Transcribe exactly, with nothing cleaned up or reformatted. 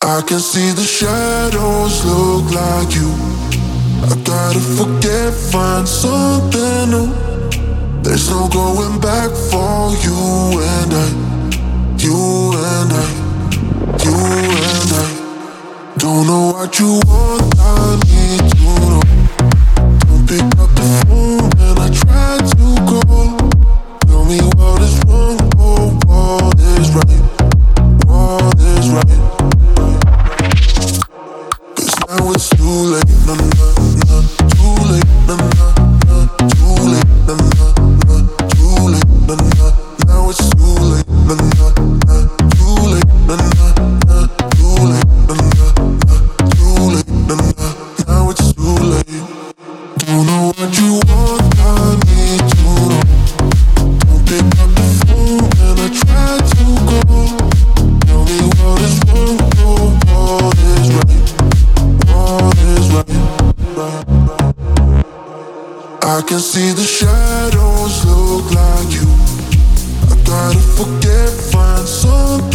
I can see the shadows look like you. I gotta forget, find something new. There's no going back for you and I. You and I. You and I. Don't know what you want, I need to know. Don't pick up the phone when I try to call. Tell me what is wrong or what is right. What is right. Now it's too late, nah, nah, nah, too late, nah, nah, nah, too late, nah, nah, nah, too late, nah, nah, now it's too late, nah, nah, nah, too late, nah, nah, nah, too late, nah, nah, nah, too late, nah, nah, now it's too late. Don't know what you want, I need to know. Don't pick up the phone when I try to call. Tell me what is wrong or what is right. All is right. I can see the shadows look like you. I gotta forget, find something